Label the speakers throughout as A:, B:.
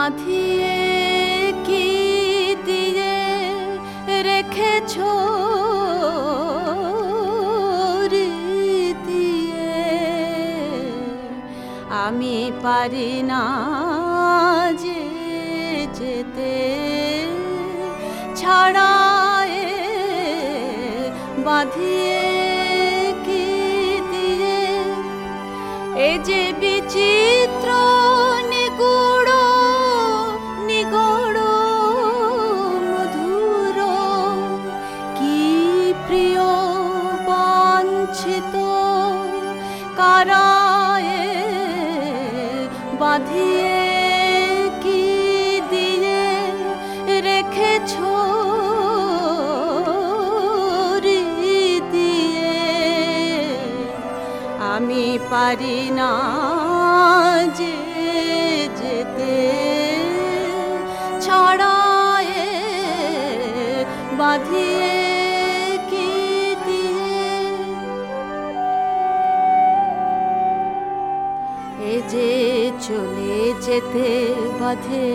A: বাঁধিয়ে কি দিয়ে রেখেছো দিয়ে আমি পারি না যে যেতে ছাড়ায় বাঁধিয়ে কি দিয়ে এ যে বিচিত্র নিগুড় নিগড় মধুর কি প্রিয় বাঞ্ছিত কারায় বাঁধিয়ে কি দিয়ে রেখেছো আমি পারি না যে যেতে ছড়ায় বাঁধিয়ে কি দিয়ে এ যে চলে যেতে বাঁধে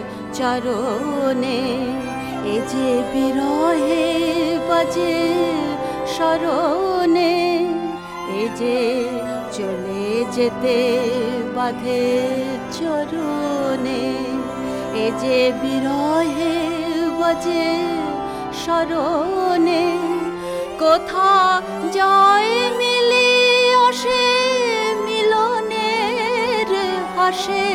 A: চরণে এ যে বিরহে বাজে স্মরণে এ যে চলে যেতে বাঁধে চরণে এ যে বিরহে বাজে স্মরণে কোথা যায় মিলি আসে মিলনের হাসে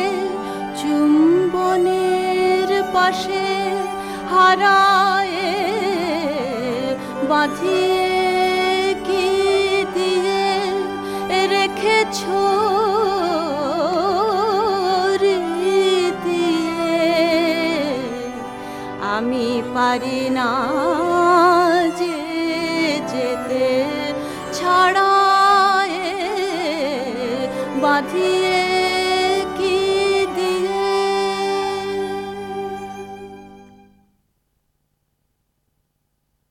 A: চুম্বনের পাশে হারায় বাঁধিয়ে কি দিয়ে রেখেছো দিয়ে আমি পারি না যে যেতে ছাড়ায় বাঁধিয়ে